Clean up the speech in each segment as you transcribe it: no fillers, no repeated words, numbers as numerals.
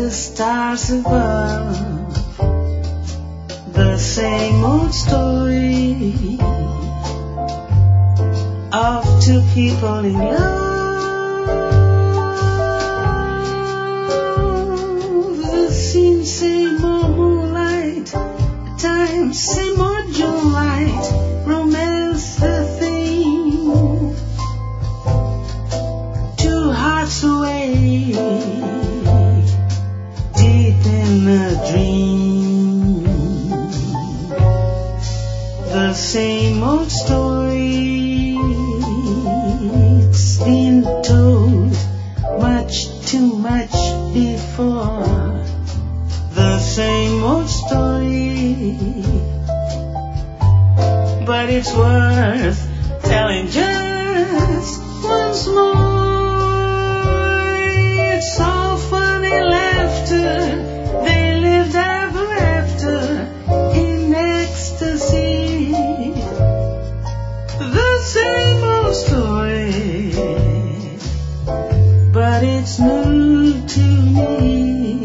the stars above. The same old story of two people in love. The scene, same old moonlight, time, same old June light, romance the thing. Two hearts away, deep in a dream. The same old story, it's been told much too much before. The same old story, but it's worth telling just once more. It's all fun and laughter, they lived ever after in ecstasy. The same old story, but it's new to me.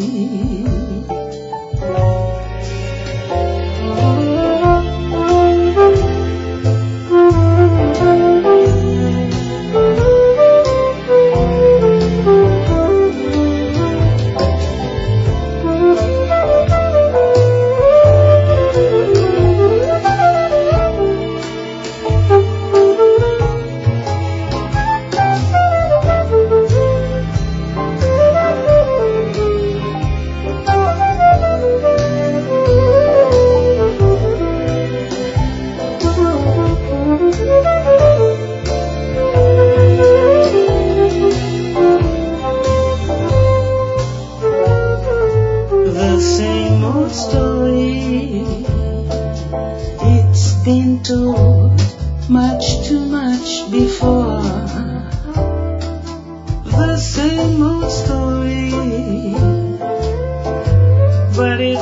The same old story, it's been told much too much before. The same old story, but